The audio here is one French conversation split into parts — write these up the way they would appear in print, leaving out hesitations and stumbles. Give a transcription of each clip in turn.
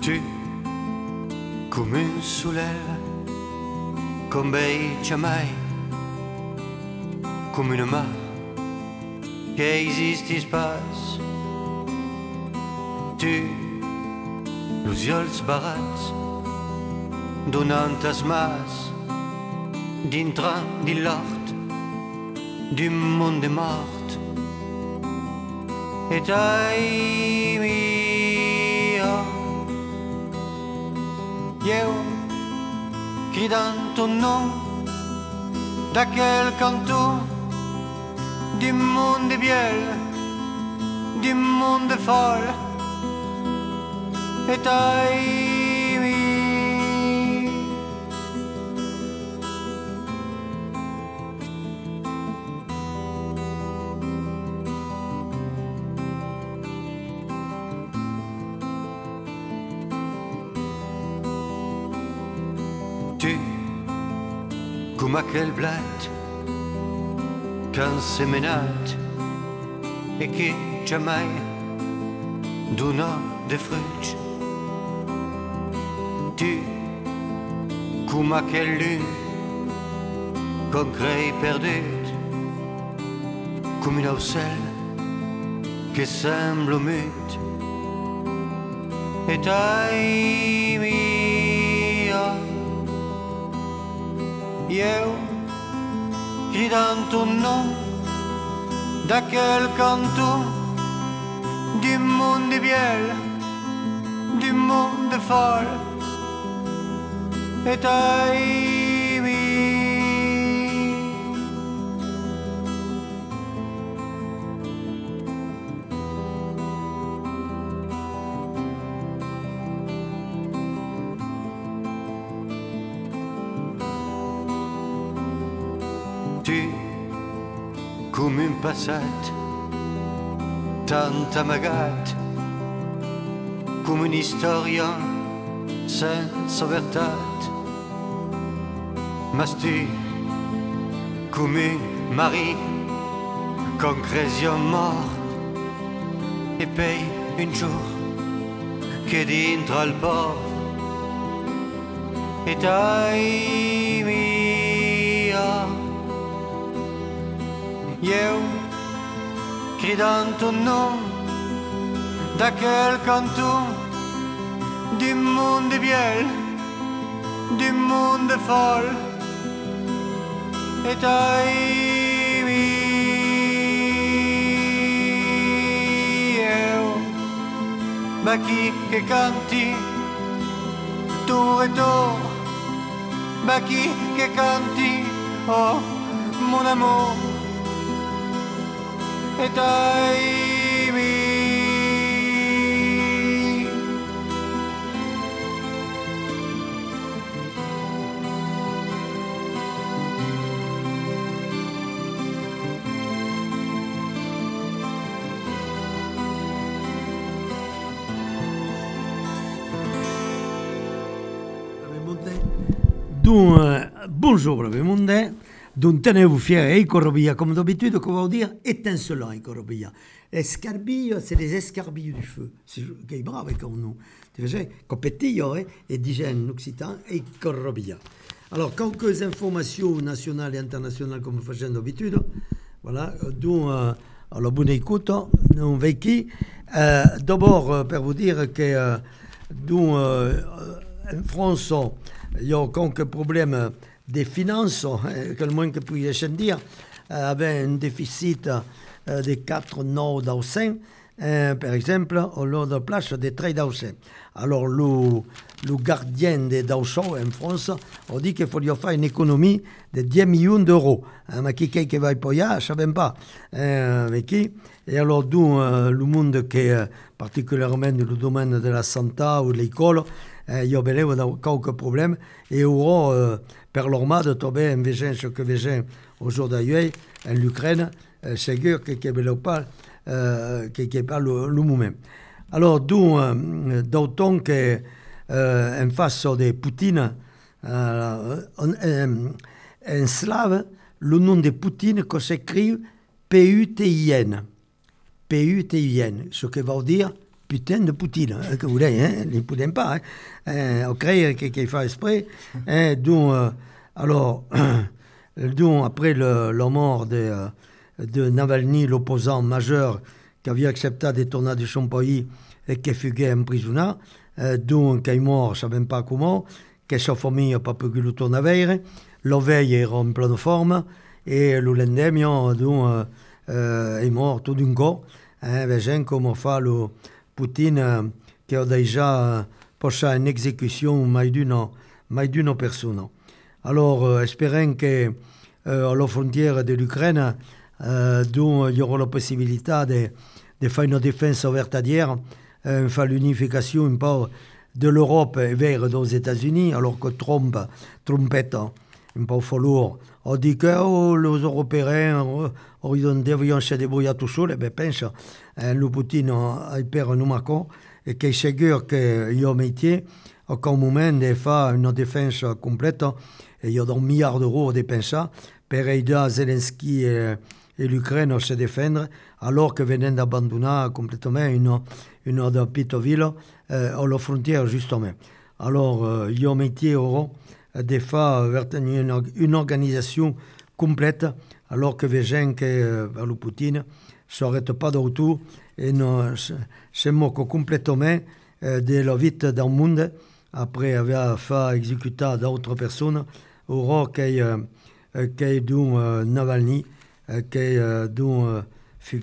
Tu, come un soleil, con beccia mai, come una mar che esiste space. Tu, los ulls barats, donant as mas, dintre de l'art, du monde mort. Et ai mia, io cridant ton nom d'aquel canton du monde biel, du monde folle. Et ai mia. Tu, come aquel blat qu'un semenat et qui jamais dona de fruits. Tu, come aquel lune qu'on crée perdue, comme une ocelle qui semble mute. Et ai mia, io cridant ton nom d'aquel canton du monde biel, du monde folle. Et ai mia. Tu, come un passat, tant amagat, come un'istoria senza vertat. Mas tu, come un mari con cresion mort, e poi un jour che dintre al port. Et ai mia, io cridant ton nom d'aquel canton du monde biel, du monde folle. Et ai mia, ma chi che canti tour et tour, ma chi che canti, oh mon amour. Et ai mia. Donc, bonjour Brave Mondain, donc tenez-vous fiers et Corobilla, comme d'habitude, qu'on va dire étincelant et Corobilla. Escarbilles, c'est les escarbilles du feu. C'est qui est brave comme nous. Tu vois, Copetillo et d'hygiène occitan et Corobilla. Alors, quelques informations nationales et internationales comme nous faisons d'habitude. Voilà, donc, alors, bonne écoute, nous vécu. D'abord, pour vous dire que, donc, en France, il y a quelques problèmes de finances, que le moins que puis-je dire, avec un déficit de 4,9%, par exemple, au lieu de place de 3,9%. Alors, le gardien des Dauchons en France a dit qu'il fallait faire une économie de 10 millions d'euros. Mais qui va y payer, je ne sais même pas. Mais qui? Et alors, d'où le monde qui est particulièrement dans le domaine de la santé ou de l'école, il y a quelques problèmes. Et pour l'Ormade, tu as ce que veut aujourd'hui en Ukraine, c'est sûr qu'il n'y a pas le moment. Alors, d'autant qu'en face de Poutine, en slave, le nom de Poutine que s'écrit P-U-T-I-N. P-U-T-I-N, ce qui veut dire putain de Poutine, que vous voulez, hein, ne Poutine pas, hein, au créer qu'il fait exprès, hein, alors, donc, après la mort de Navalny, l'opposant majeur qui avait accepté des tournages de son pays et qui fut emprisonné, donc, qui est mort, je ne sais même pas comment, que sa famille n'a pas pu le tourner vers, la veille era en pleine forme, et le lendemain, donc, est mort tout d'un coup, hein, comme fa le Poutine, qui a déjà passé une exécution mai d'une personne. Alors, espérons que à la frontière de l'Ukraine, dont il y aura la possibilité de faire une défense vertadière, faire l'unification un peu de l'Europe vers les États-Unis, alors que Trumpette, un peu falloir, on dit que les Européens devions se débrouiller tout seuls, et bien, pense, le Poutine a peur nous marquons, et qu'il est sûr qu'il y a un métier, à un moment de faire une défense complète, et il y a des milliards d'euros à dépenser pour aider Zelensky et l'Ukraine à se défendre, alors que viennent d'abandonner complètement une petite ville à la frontière, justement. Alors, il y a un métier de faire une organisation complète, alors que les gens qui le Poutine ne s'arrêtent pas de tout et se moquent complètement de la vie dans le monde, après avoir fait exécuter d'autres personnes, au qui est Navalny, qui est fut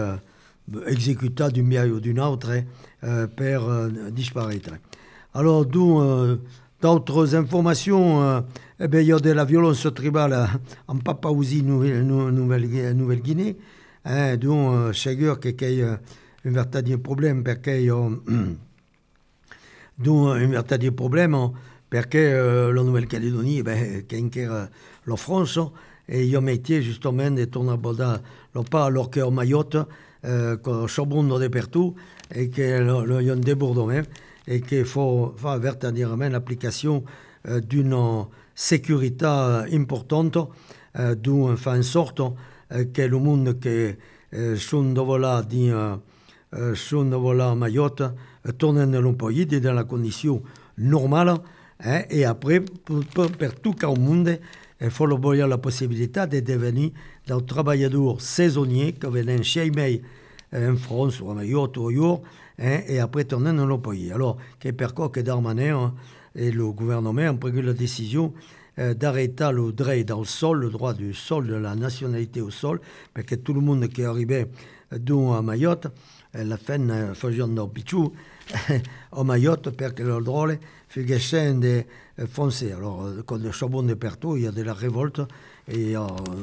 exécuté d'une manière ou d'une autre pour disparaître. Alors, d'autres informations, il y a de la violence tribale en Papouasie-Nouvelle-Guinée, dont c'est sûr qu'il y a un véritable problème parce qu'il y a un véritable problème parce que la Nouvelle-Calédonie, qu'est la France, et il y a un métier justement de tourner pas alors qu'à Mayotte, qu'on s'abonde de partout, et qu'il y a un débordement, et qu'il faut faire véritablement l'application d'une sécurité importante, d'où faire en sorte que le monde qui sont à Mayotte tourne dans le pays dans la condition normale, hein, et après, pour tout le monde, il faut avoir la possibilité de devenir des travailleurs saisonniers qui viennent chez eux en France ou à Mayotte ou ailleurs, hein, et après tourner dans le pays. Alors, que pourquoi que Darmanin et le gouvernement ont pris la décision d'arrêter le droit dans le sol, le droit du sol, de la nationalité au sol, parce que tout le monde qui est arrivé à Mayotte, la fin faisant des pichou à Mayotte, parce que le droit fut de foncer. Alors, quand le charbon de partout, il y a de la révolte et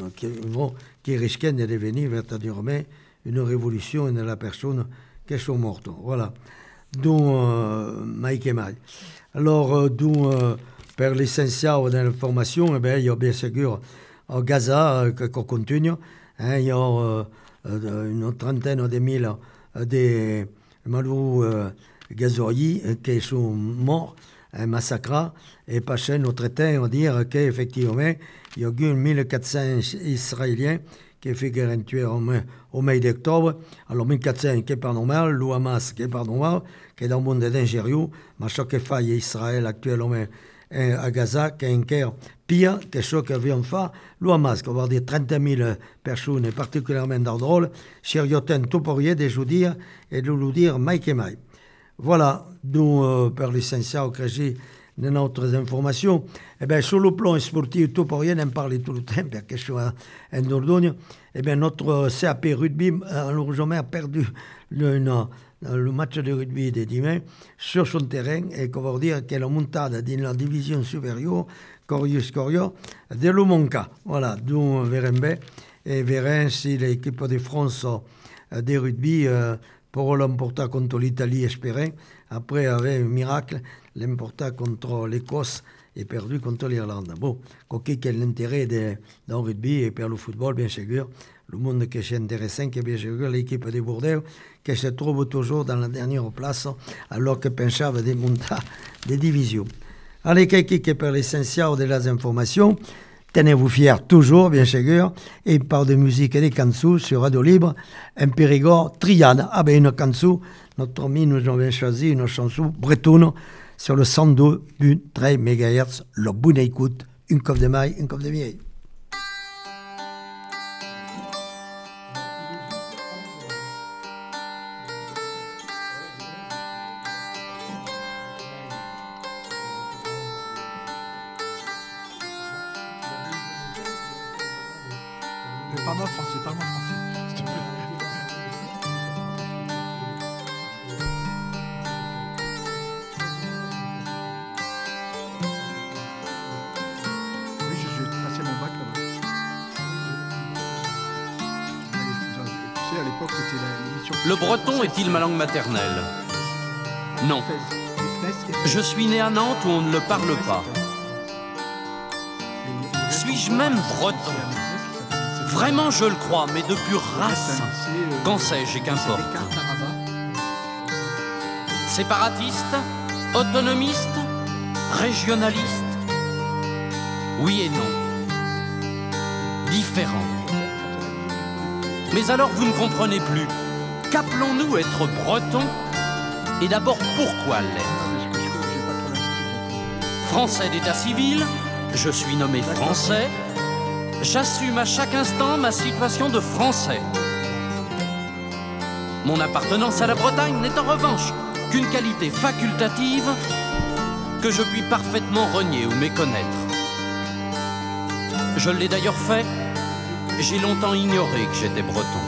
qui risquait de devenir véritablement une révolution de la personne qui sont mortes. Voilà. Donc, Mike et Mike. Alors, pour l'essentiel de l'information, il y a bien sûr à Gaza qu'on continue. Hein, il y a une trentaine de mille de malheureux gazoïs qui sont morts, massacrés, et passé notre temps à dire qu'effectivement, il y a eu 1400 Israéliens qui figurent tués au mois d'octobre. Alors 1400 qui est pas normal, le Hamas qui est pas normal, qui est dans le monde d'ingérieux, mais ce que fait Israël actuellement à Gaza, qui est encore pire que ce que vient faire le Hamas, qui va dire 30 000 personnes, particulièrement dans le drôle, chériotent tout pour rien de nous dire et de nous dire Mike et Mike. Voilà, nous, pour l'essentiel que j'ai de notre informations. Eh bien, sur le plan sportif, tout pour rien, on parle tout le temps, parce que je suis en Dordogne. Eh bien, notre CAP rugby, malheureusement, a perdu le match de rugby de dimanche sur son terrain, et qu'on va dire que la montade dans la division supérieure, Corius-Corio, de Lumonca. Voilà, d'où verrons bien, et verrons si l'équipe de France de rugby pour l'emporter contre l'Italie, espérant, après avec un miracle, l'emporter contre l'Écosse et perdu contre l'Irlande. Bon, quel est l'intérêt dans le rugby et pour le football, bien sûr. Le monde qui est intéressant, qui est bien sûr l'équipe de Bordeaux, qui se trouve toujours dans la dernière place, alors que pensava de monter des divisions. Allez, qui est pour l'essentiel de las informations, tenez-vous fiers toujours, bien sûr. Et il parle de musique et des chansons sur Radio Libre, en Périgord, Triade. Ah ben, une chanson, notre ami nous avait choisi une chanson bretonne sur le 102.3 MHz, le bon écoute, une coupe de maille, une coupe de vieille. Parle-moi français, s'il te plaît. Oui, j'ai passé mon bac là-bas. Tu sais, à l'époque, c'était l'émission... Le breton est-il ma langue maternelle? Non. Je suis né à Nantes où on ne le parle pas. Suis-je même breton? Vraiment, je le crois, mais de pure race. Qu'en sais-je et qu'importe. Séparatiste, autonomiste, régionaliste. Oui et non. Différent. Mais alors vous ne comprenez plus. Qu'appelons-nous être breton? Et d'abord, pourquoi l'être? Français d'état civil, je suis nommé français. J'assume à chaque instant ma situation de Français. Mon appartenance à la Bretagne n'est en revanche qu'une qualité facultative que je puis parfaitement renier ou méconnaître. Je l'ai d'ailleurs fait, j'ai longtemps ignoré que j'étais breton.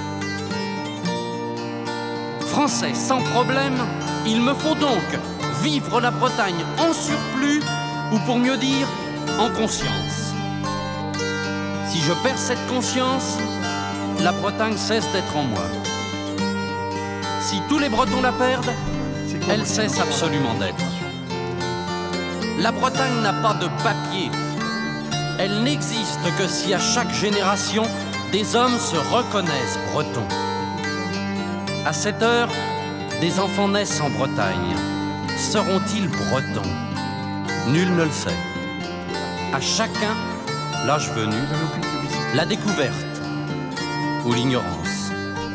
Français sans problème, il me faut donc vivre la Bretagne en surplus, ou pour mieux dire, en conscience. Si je perds cette conscience, la Bretagne cesse d'être en moi. Si tous les Bretons la perdent, elle cesse absolument d'être. La Bretagne n'a pas de papier. Elle n'existe que si à chaque génération, des hommes se reconnaissent bretons. À cette heure, des enfants naissent en Bretagne. Seront-ils bretons? Nul ne le sait. À chacun, l'âge venu, la découverte ou l'ignorance.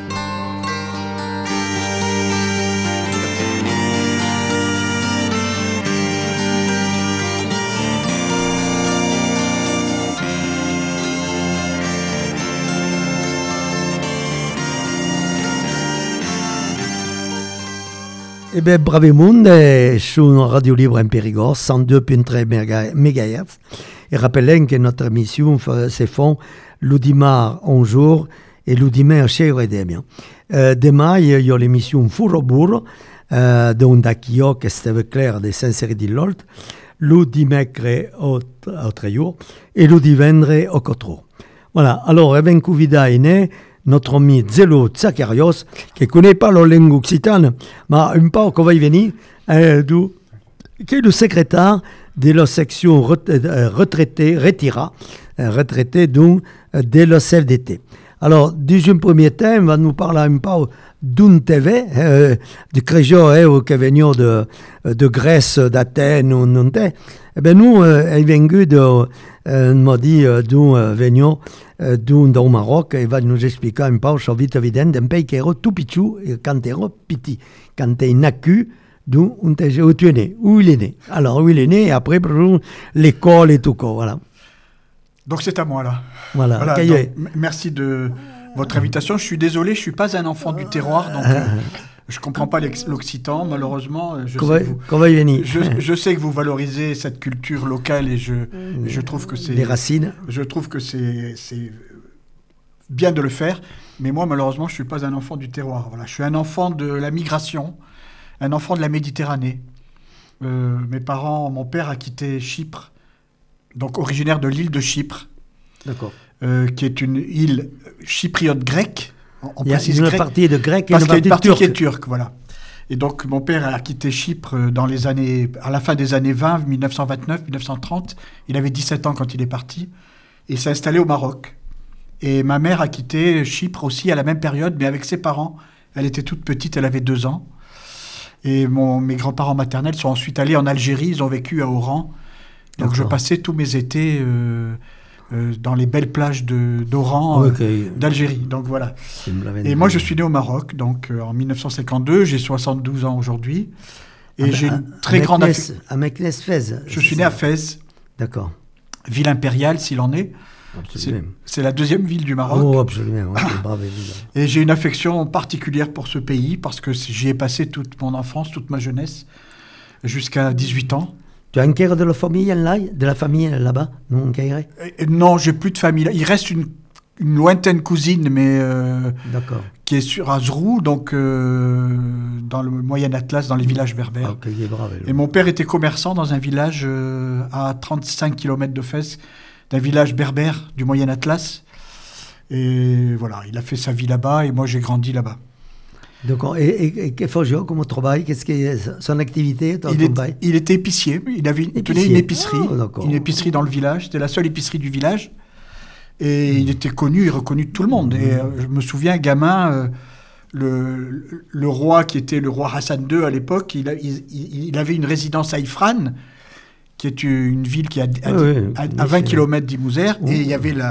Eh bien, bravemunde, sur Radio Libre en Périgord, 102.3 MHz. Et rappelez que notre émission se fait le dimanche 11 jours et le dimanche 6 h demain, il y a l'émission Furobur, dont Dakio, que c'était clair de Saint-Céry-de-l'Olt, le dimanche au Treillot et le dimanche au Cotro. Voilà, alors, avec Covid est né, notre ami Zelo Tsakarios, qui ne connaît pas la langue occitane, mais un peu qu'on va y venir, qui est le secrétaire de la section retraité de la CFDT. Alors, dans un premier temps, on va nous parler un peu d'un TV, de Crégeau, qui est venu de Grèce, d'Athènes, ou non. Eh bien, nous, il venu m'a dit, venu du Maroc, il va nous expliquer un peu, sur vite évident, d'un pays qui est tout petit, quand il est petit, quand il est nacu, d'où tu es né, où il est né. Alors, où il est né, et après, l'école et tout, quoi, voilà. Donc, c'est à moi, là. Voilà. Donc, merci de votre invitation. Je suis désolé, je ne suis pas un enfant du terroir, donc je ne comprends pas l'occitan, malheureusement. Je sais que vous valorisez cette culture locale et je trouve que c'est... Les racines. Je trouve que c'est bien de le faire, mais moi, malheureusement, je ne suis pas un enfant du terroir. Voilà. Je suis un enfant de la migration, un enfant de la Méditerranée. Mes parents, mon père a quitté Chypre, donc originaire de l'île de Chypre. D'accord. Qui est une île chypriote grecque. Il y a une partie de grec et parce qu'il y a une partie turque. qui est turque, voilà. Et donc, mon père a quitté Chypre à la fin des années 20, 1929, 1930. Il avait 17 ans quand il est parti. Et s'est installé au Maroc. Et ma mère a quitté Chypre aussi à la même période, mais avec ses parents. Elle était toute petite, elle avait 2 ans. Et mes grands-parents maternels sont ensuite allés en Algérie. Ils ont vécu à Oran. Donc, je passais tous mes étés dans les belles plages d'Oran, Ok. d'Algérie. Donc voilà. Tu me l'avais Et dit. moi, je suis né au Maroc, donc en 1952. J'ai 72 ans aujourd'hui. Et j'ai une très grande affection. À Meknes, Fès. Je suis né à Fès, D'accord. ville impériale s'il en est. Absolument. C'est la deuxième ville du Maroc. Oh, absolument. Ouais, c'est brave, évidemment. Et j'ai une affection particulière pour ce pays parce que j'y ai passé toute mon enfance, toute ma jeunesse, jusqu'à 18 ans. Tu as un cœur de la famille là, là-bas? Non, un cœur? Non, j'ai plus de famille là. Il reste une lointaine cousine, mais D'accord. qui est sur Azrou, donc dans le Moyen Atlas, dans les villages berbères. Ok, il est brave. Et mon père était commerçant dans un village à 35 km de Fès, d'un village berbère du Moyen Atlas. Et voilà, il a fait sa vie là-bas et moi j'ai grandi là-bas. D'accord. Et que fait comme travail? Qu'est-ce que est son activité, ton travail? Il était épicier, il tenait une épicerie, d'accord. une épicerie dans le village, c'était la seule épicerie du village. Et il était connu et reconnu de tout le monde. Et je me souviens, gamin, le roi qui était le roi Hassan II à l'époque, il avait une résidence à Ifrane, qui est une ville qui est à 20 km d'Imouzer, et il y avait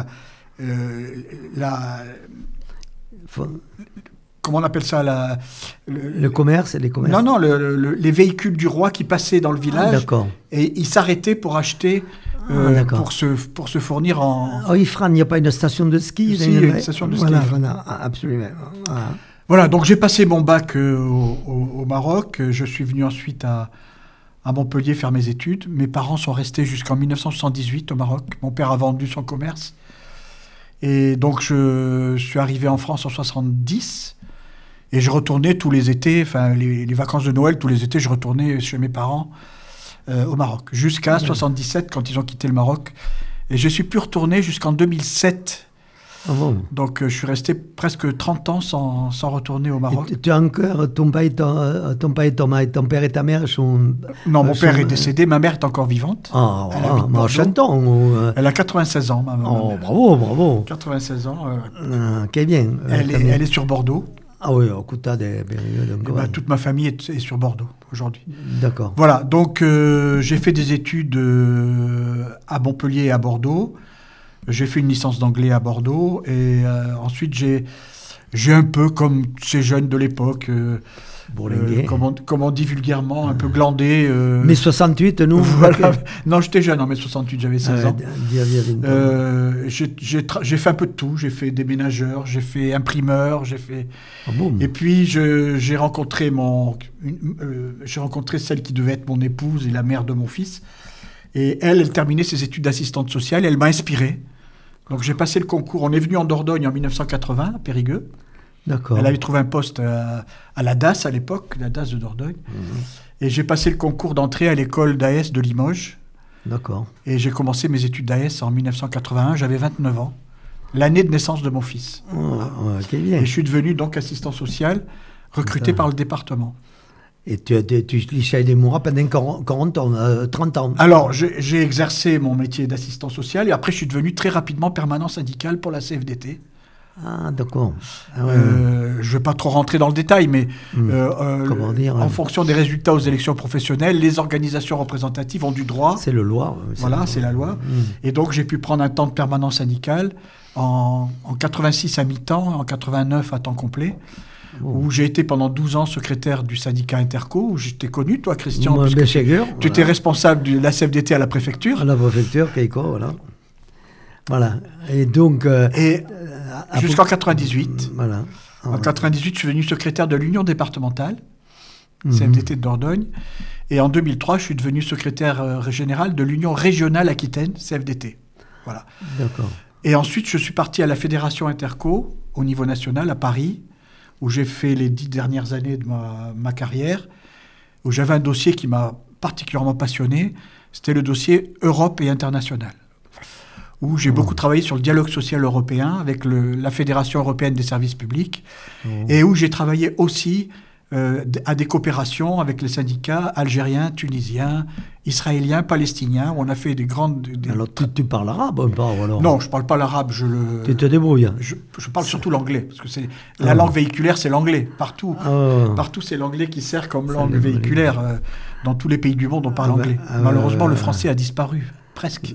comment on appelle ça le commerce et les commerces. Non, les véhicules du roi qui passaient dans le village. D'accord. Et il s'arrêtait pour acheter, pour se fournir en... Oh, Ifrane, il n'y a pas une station de ski? Si, il y a une station de ski. Voilà, absolument. Voilà. Voilà, donc j'ai passé mon bac au Maroc. Je suis venu ensuite à Montpellier faire mes études. Mes parents sont restés jusqu'en 1978 au Maroc. Mon père a vendu son commerce. Et donc je suis arrivé en France en 70. Et je retournais tous les étés, enfin les vacances de Noël, tous les étés, je retournais chez mes parents au Maroc. Jusqu'à 77, quand ils ont quitté le Maroc. Et je suis plus retourné jusqu'en 2007. Ah bon. Donc je suis resté presque 30 ans sans retourner au Maroc. Et tu as encore ton père et ta mère sont... Non, mon père est décédé, ma mère est encore vivante. Ah, Elle habite Bordeaux. chantant. Elle a 96 ans, ma Oh, mère. bravo. 96 ans. Qu'est bien. Elle est sur Bordeaux. Ah oui, au Kouta des périodes. Toute ma famille est sur Bordeaux aujourd'hui. D'accord. Voilà, donc j'ai fait des études à Montpellier et à Bordeaux. J'ai fait une licence d'anglais à Bordeaux. Et ensuite, j'ai un peu, comme ces jeunes de l'époque, comme on dit vulgairement, un peu glandé. Mais 68, nous... Voilà. Non, j'étais jeune en mai 68, j'avais 16 ans. J'ai fait un peu de tout. J'ai fait déménageur, j'ai fait imprimeur, j'ai fait... Ah bon. Et puis, j'ai rencontré celle qui devait être mon épouse et la mère de mon fils. Et elle terminait ses études d'assistante sociale. Elle m'a inspiré. Donc, j'ai passé le concours. On est venu en Dordogne en 1980, à Périgueux. D'accord. Elle avait trouvé un poste à la DAS à l'époque, la DAS de Dordogne. Et j'ai passé le concours d'entrée à l'école d'AS de Limoges. D'accord. Et j'ai commencé mes études d'AS en 1981. J'avais 29 ans. L'année de naissance de mon fils. Quel bien. Et je suis devenu donc assistant social, recruté par le département. Et tu lichais des mois pendant 40 ans, 30 ans. Alors, j'ai exercé mon métier d'assistant social et après, je suis devenu très rapidement permanent syndical pour la CFDT. Ah, d'accord. Je ne vais pas trop rentrer dans le détail, mais Comment dire, en fonction des résultats aux élections professionnelles, les organisations représentatives ont du droit. C'est le loi. Voilà, c'est la loi. Et donc, j'ai pu prendre un temps de permanent syndical en 86 à mi-temps, en 89 à temps complet. Où j'ai été pendant 12 ans secrétaire du syndicat Interco, où j'étais connu, toi, Christian, Moi, puisque voilà. tu étais responsable de la CFDT à la préfecture. À la préfecture, Keiko, voilà. Voilà. Et donc... jusqu'en 98. Voilà. En 98, je suis devenu secrétaire de l'Union départementale, CFDT de Dordogne. Et en 2003, je suis devenu secrétaire général de l'Union régionale Aquitaine, CFDT. Voilà. D'accord. Et ensuite, je suis parti à la Fédération Interco, au niveau national, à Paris, où j'ai fait les 10 dernières années de ma carrière, où j'avais un dossier qui m'a particulièrement passionné, c'était le dossier Europe et international, où j'ai beaucoup travaillé sur le dialogue social européen avec la Fédération européenne des services publics, et où j'ai travaillé aussi à des coopérations avec les syndicats algériens, tunisiens, israéliens, palestiniens, où on a fait des grandes... Alors, tu parles arabe ou pas alors? Non, je ne parle pas l'arabe. Tu te débrouilles? Je parle surtout l'anglais, parce que la langue véhiculaire, c'est l'anglais, partout. Partout, c'est l'anglais qui sert comme langue véhiculaire. Dans tous les pays du monde, on parle anglais. Malheureusement, le français a disparu, presque.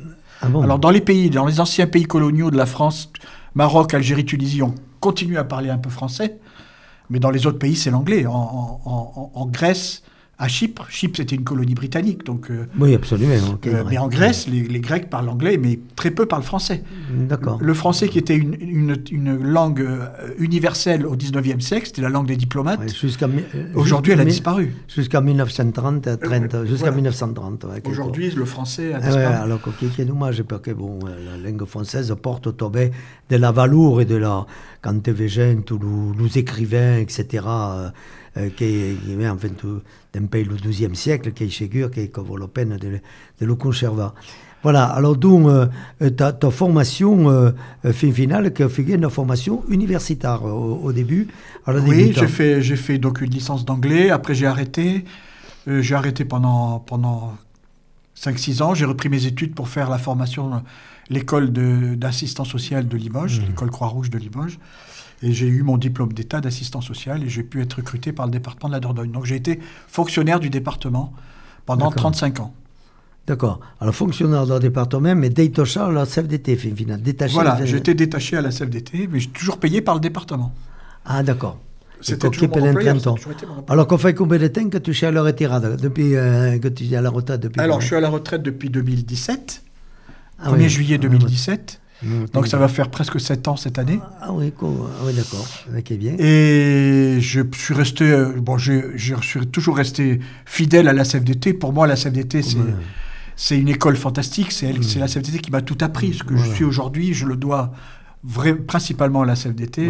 Ah bon? Alors dans les anciens pays coloniaux de la France, Maroc, Algérie, Tunisie, on continue à parler un peu français, mais dans les autres pays, c'est l'anglais. En Grèce, à Chypre c'était une colonie britannique, donc. Oui, absolument. Mais en Grèce, les Grecs parlent anglais, mais très peu parlent français. D'accord. Le français, qui était une langue universelle au XIXe siècle, c'était la langue des diplomates. Ouais, Aujourd'hui, elle a disparu. Jusqu'à 1930, jusqu'à voilà. 1930. Ouais, Aujourd'hui, le français a ouais, disparu. alors que est dommage, parce que bon, la langue française porte au tombé de la valeur et de la. Quand tu es gens, tous les écrivains, etc., qui en fait d'un pays du XIIe siècle, qui est sûr, qui vaut la peine de le conserver. Voilà, alors donc, ta formation finale, qui fut une formation universitaire au début. Oui, j'ai fait donc une licence d'anglais, après j'ai arrêté. J'ai arrêté pendant 5-6 ans, j'ai repris mes études pour faire la formation, l'école d'assistant social de Limoges, l'école Croix-Rouge de Limoges. Et j'ai eu mon diplôme d'état d'assistant social et j'ai pu être recruté par le département de la Dordogne. Donc j'ai été fonctionnaire du département pendant 35 ans. D'accord. Alors fonctionnaire dans le département, mais détaché à la CFDT, finalement. Voilà, j'étais détaché à la CFDT, mais toujours payé par le département. Ah, d'accord. C'était toujours mon employeur, Alors qu'on fait combien de temps que tu es à la retraite depuis que tu es à la retraite depuis Alors je suis à la retraite depuis 2017, 1er oui. juillet 2017. Donc ça va faire presque 7 ans cette année. Ah oui, d'accord. Ok, bien. Et je suis resté, je suis toujours resté fidèle à la CFDT. Pour moi, la CFDT, c'est une école fantastique. C'est la CFDT qui m'a tout appris. Ce que je suis aujourd'hui, je le dois principalement à la CFDT.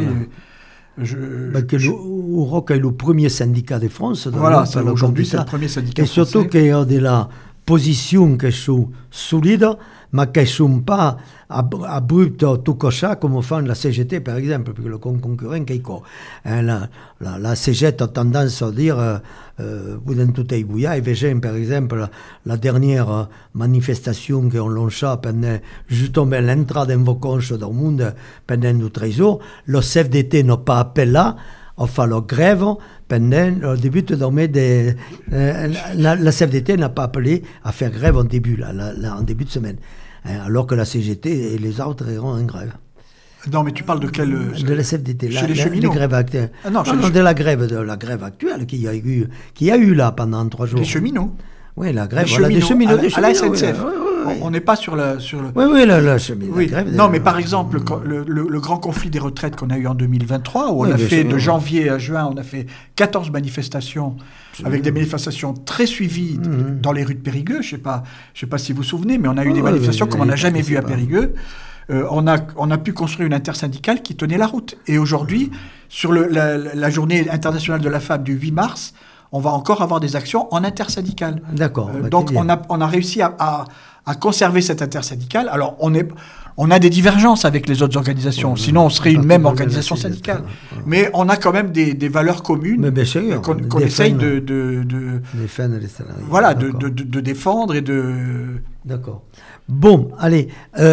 Oroc est le premier syndicat de France. Voilà, aujourd'hui c'est le premier syndicat français. Et surtout français. qu'il y a de la position qui sont solides, mais qui ne sont pas abruptes tout comme ça, comme font la CGT par exemple, parce que le concurrent qui est la CGT a tendance à dire vous tout est bouillard. Et par exemple la dernière manifestation qu'on lancée pendant justement l'entrée en vacances dans le monde pendant le trésor, le CFDT n'a pas appelé à faire la grève pendant le début de la CFDT n'a pas appelé à faire grève en début de semaine, alors que la CGT et les autres iront en grève. Non, mais tu parles de quelle... De la CFDT, chez les cheminots. Les grèves actuelles. Ah non, de la grève actuelle qu'il y a eu là pendant 3 jours. Les cheminots. Oui, la grève des cheminots à la SNCF. Oui. On n'est pas sur le... Oui, la cheminot. Oui. Non, mais par exemple, le grand conflit des retraites qu'on a eu en 2023, où on a fait de janvier à juin, on a fait 14 manifestations, avec des manifestations très suivies dans les rues de Périgueux. Je sais pas si vous vous souvenez, mais on a eu des manifestations comme on n'a jamais vu à Périgueux. On a pu construire une intersyndicale qui tenait la route. Et aujourd'hui, sur la journée internationale de la femme du 8 mars, on va encore avoir des actions en intersyndicale. D'accord. Donc on a réussi à conserver cette intersyndicale. Alors on a des divergences avec les autres organisations, sinon on serait une même organisation syndicale. Mais on a quand même des valeurs communes qu'on essaye de défendre les salariés. Voilà, de défendre et de... D'accord. Bon, allez,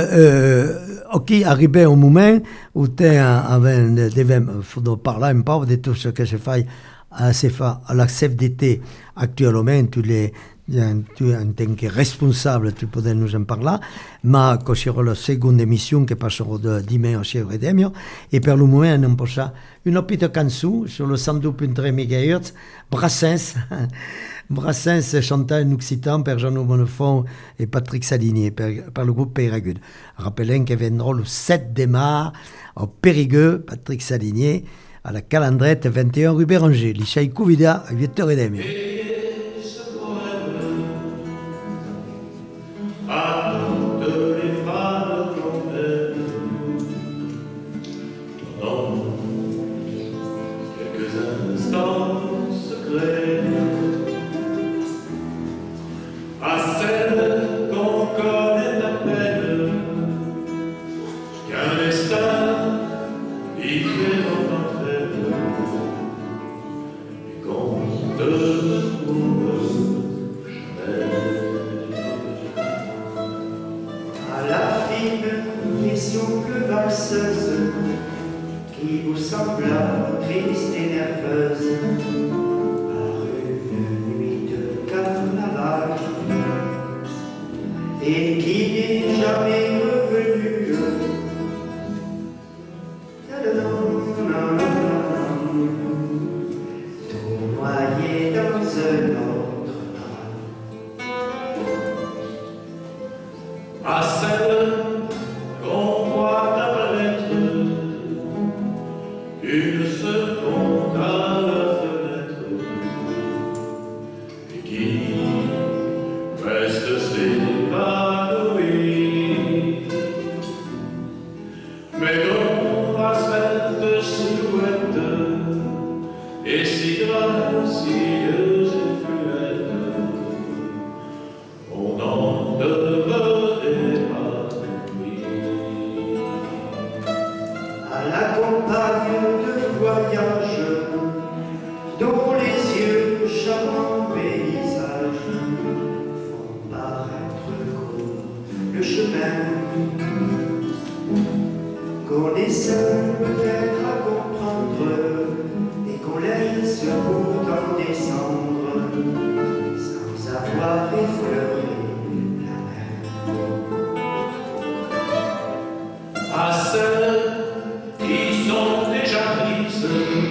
ok, arrivé au moment où tu faut parler un peu de tout ce que se fait à la CFDT actuellement, tu en tant que responsable, tu peux nous en parler, mais que sur la seconde émission qui passera de dimanche chez Redemio, et pour le moment, on passe une petite chanson sur le 102.3 MHz, Brassens chantant en occitan par Jean-Loup Bonnefond et Patrick Salinier par le groupe Périgueux. Rappelons qu'il viendra le 7 mars au Périgueux, Patrick Salinier, à la Calandrette 21 rue Béranger, l'Ichaï Couvida à 8h30. Qui vous sembla triste et nerveuse par une nuit de carnaval et qui n'est jamais revenu. Tout noyé dans un autre mal. À celle qu'on voit apparaître une seconde à la fenêtre et qui reste s'évanouir. Mais dont l'aspect silhouette est si gracieuse et fluette, on n'en demeurait pas lui. À la campagne de voyage, dont les yeux charmants paysages font paraître court le chemin qu'on essaie peut-être à comprendre et qu'on laisse pourtant descendre sans avoir effleuré la mer. À celles qui sont déjà prises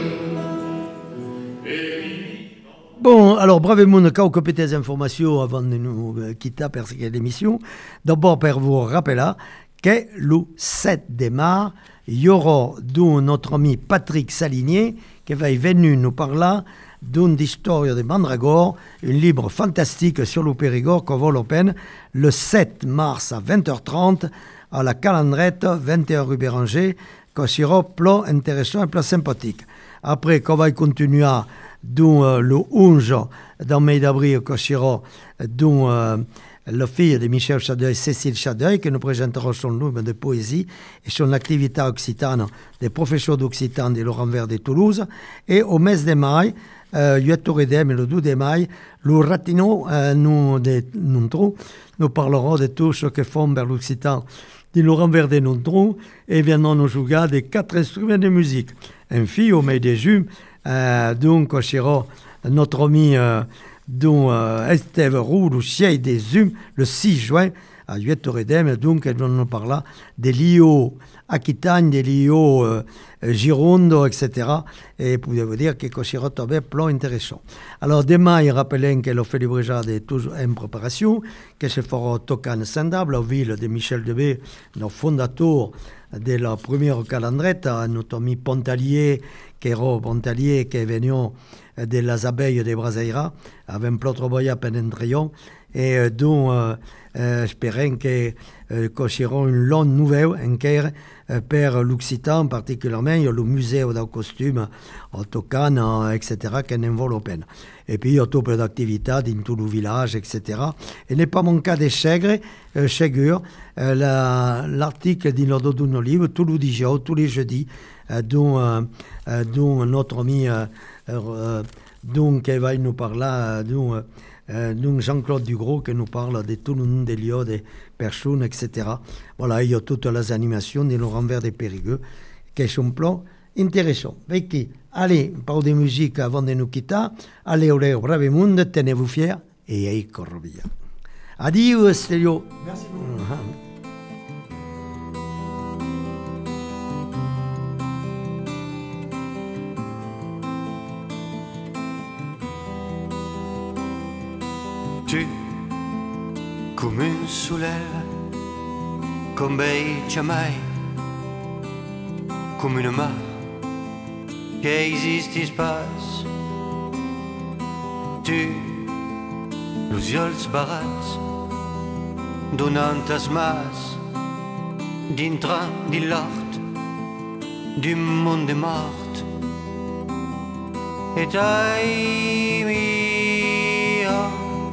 et qui Bon, alors, brevemente, quelques petites informations avant de nous quitter pour cette émission. D'abord, pour vous rappeler que le 7 mars, il y aura notre ami Patrick Salinier qui va venir nous parler d'une histoire de Mandragore, un livre fantastique sur le Périgord qu'on vaut la peine, le 7 mars à 20h30 à la Calandrette, 21 rue Béranger, qui sera plein intéressant et plein sympathique. Après, qu'on va continuer le 11 dans mai d'avril, qui sera la fille de Michel Chadeuil, Cécile Chadeuil, qui nous présentera son livre de poésie et son activité occitane des professeurs d'occitan de Laurent Vert de Toulouse. Et au mes de mai, le 12 mai, le Ratino nous parlerons de tout ce que font vers l'occitan de Laurent Vert de Nontron et viendront nous jouer des 4 instruments de musique. Enfin, au mai de juin, donc, sera notre ami dont Estève Roux, le chien des Humes, le 6 juin, à Huettoredem, donc elle va nous parler des Lio Aquitagne, des Lio Girondo, etc. Et vous pouvez vous dire que c'est un plein intéressant. Alors demain, il rappelle que le fait de brigade est toujours en préparation, que se fera Tocan Sandable, la ville de Michel Debé, le fondateur de la première calendrette, notre ami Pontalier, qui est venu de les abeilles de Braseira, avec un plat de penentrion, et dont espérons que seront une longue nouvelle encore pour l'Occitan, particulièrement le musée de costume, au Tocan, etc., qui en vaut la peine. Et puis, il y a tout peu d'activités dans tout le village, etc. Et n'est pas mon cas de Chègre, l'article dit dans nos livres, tous les jours, tous les jeudis, dont notre ami qui va nous parler, dont Jean-Claude Dugros qui nous parle de tout le monde des lieux, des personnes, etc. Voilà, il y a toutes les animations de Laurent Vert des Périgueux qui sont plans intéressants. Vicky, allez, parle de musique avant de nous quitter. Allez, olé, brave monde, tenez-vous fiers et ayez corrobia. Adieu, Stelio. Merci beaucoup. Tu, come un soleil, con bei jamais, come una mar che esiste space. Tu, los ulls barats, donant as mas, dintre di l'art, du monde mort. Et ai mia,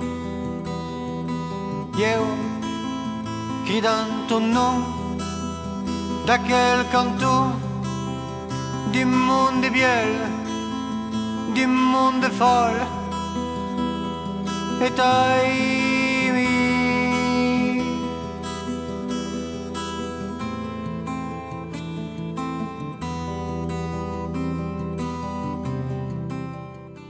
io, cridant ton nom, d'aquel canton, du monde biel, du monde folle, et ai